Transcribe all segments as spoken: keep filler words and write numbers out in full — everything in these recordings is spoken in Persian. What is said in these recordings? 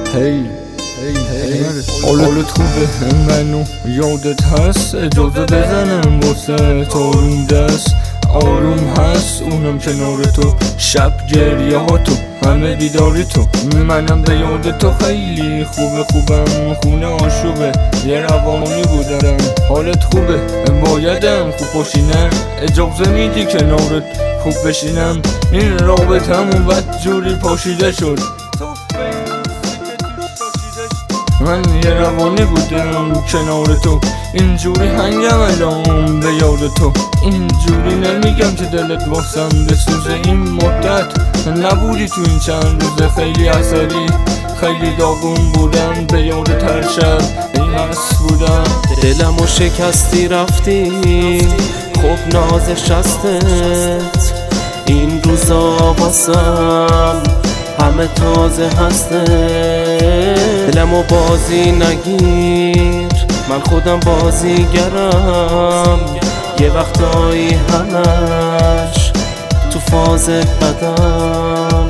هی هی حالت خوبه منو یادت هست اجازه بزنم واسه آروم دست آروم هست اونم کنار تو شب گریه ها تو همه بیداری تو منم به یاد تو خیلی خوبه خوبم خونه آشوبه یه روانی بودم حالت خوبه بایدم خوب باشینم اجازه میدی کنارت خوب بشینم این رابطمون بد جوری پاشیده شد من یه روانی بودم کنار تو اینجوری هنگم الان به یاد تو اینجوری نمیگم که دلت واسم بسوزه این مدت نبودی تو این چند روزه خیلی عصبی خیلی داغون بودم به یاد هر شب این حس بودم دلمو شکستی رفتی خب نازش هستت این روزا واسم همه تازه هسته دلمو بازی نگیر من خودم بازیگرم یه وقتایی همش تو فاز بدم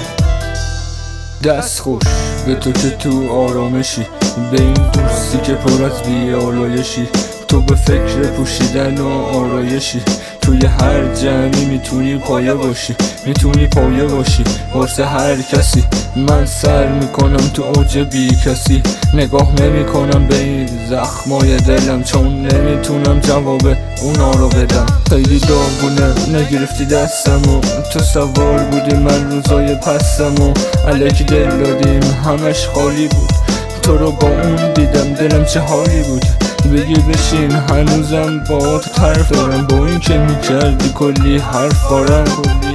دست خوش به تو که تو آرامشی به این دوستی که پر از بیالایشی تو به فکر پوشیدن و آرایشی توی هر جمعی میتونی پایه باشی میتونی پایه باشی واسه هر کسی من سر میکنم تو اوج بی کسی نگاه نمیکنم به این زخمای دلم چون نمیتونم جواب اونا رو بدم خیلی داغونه نگرفتی دستم و تو سوار بودی من روزای پسم و الکی دل دادیم همش خالی بود تو رو با اون دیدم دلم چه حالی بود بگی بشین هنوزم با تو طرف دارم با این که میکردی کلی حرف بارم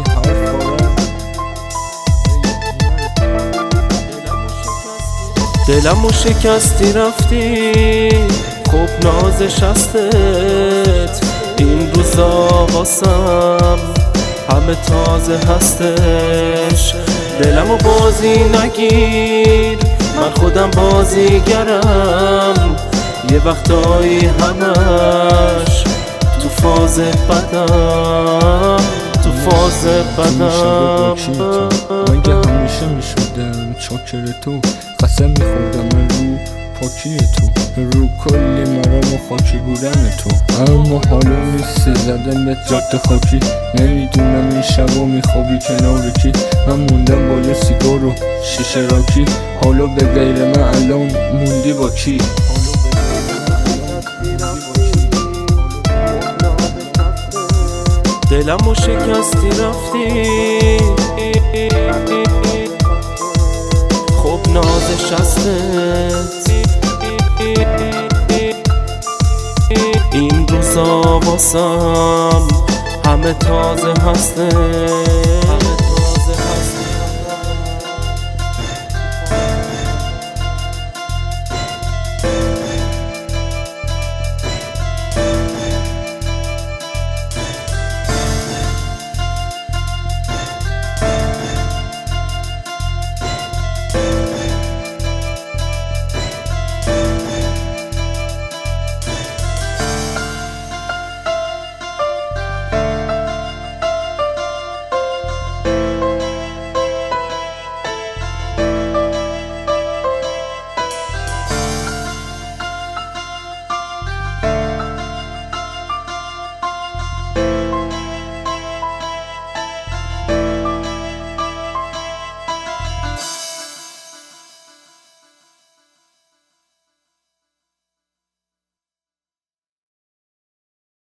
دلمو شکستی رفتی خوب نازش هستت این روزا واسم همه تازه هستش دلمو بازی نگیر من خودم بازیگرم یه وقتایی همش تو فاز بدم تو فاز بدم من که همیشه میشدم چاکر تو قسم میخوردم من رو پاکی تو رو کلی مرام و خاکی بودن تو اما حالا نیستی زدم به جاده خاکی نمیدونم این شبا میخوابی کنار کی من موندم با یه سیگار و شیشه راکی حالا به غیر من الان موندی با کی دلمو شکستی رفتی خب نازش هستت این روزا واسم همه تازه هستت